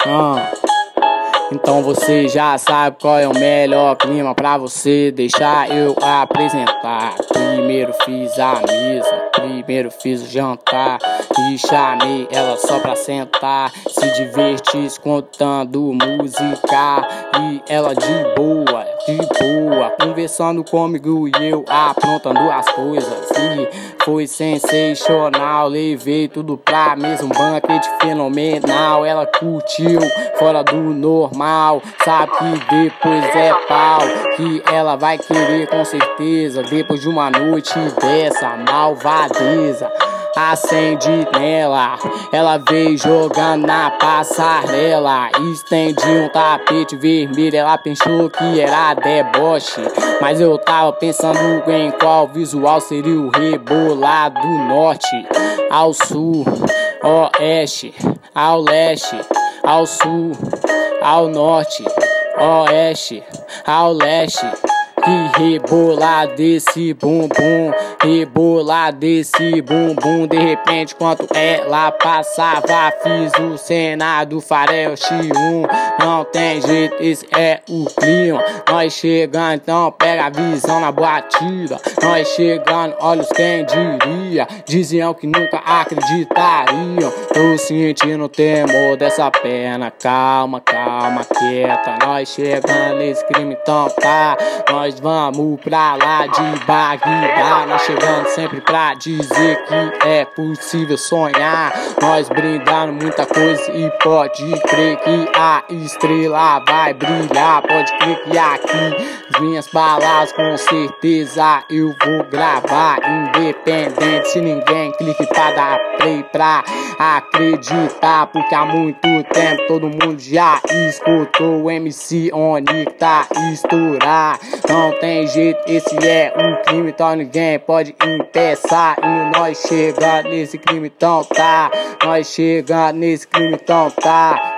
Então você já sabe qual é o melhor clima pra você deixar eu apresentar. Primeiro fiz a mesa, primeiro fiz o jantar e chamei ela só pra sentar, se divertir escutando música e ela de boa, conversando comigo e eu aprontando as coisas. E foi sensacional, levei tudo pra mesa, um banquete fenomenal. Ela curtiu fora do normal, sabe que depois é pau, que ela vai querer com certeza, depois de uma noite dessa malvadeza. Acende nela, ela veio jogando na passarela, estendi um tapete vermelho, ela pensou que era deboche, mas eu tava pensando em qual visual seria o rebolado do norte ao sul, oeste, ao leste, ao sul, ao norte, oeste, ao leste. E rebolar desse bumbum, rebolar desse bumbum. De repente, enquanto ela passava, fiz o cena do faroeste 1. Não tem jeito, esse é o clima. Nós chegando, então pega a visão na batida. Nós chegando, olha os quem diria. Diziam que nunca acreditariam. Tô sentindo o temor dessa perna. Calma, calma, quieta. Nós chegando nesse crime, então tá. Nós vamos pra lá de Bagdá. Nós chegando sempre pra dizer que é possível sonhar. Nós brindando muita coisa e pode crer que a estrela vai brilhar. Pode crer que aqui as minhas palavras com certeza eu vou gravar. Independente se ninguém clique pra dar play pra acreditar, porque há muito tempo todo mundo já escutou o MC Onyx tá estourar. Não tem jeito, esse é um crime, então ninguém pode impeçar. E nós chegando nesse crime, então tá. Nós chegando nesse crime, então tá.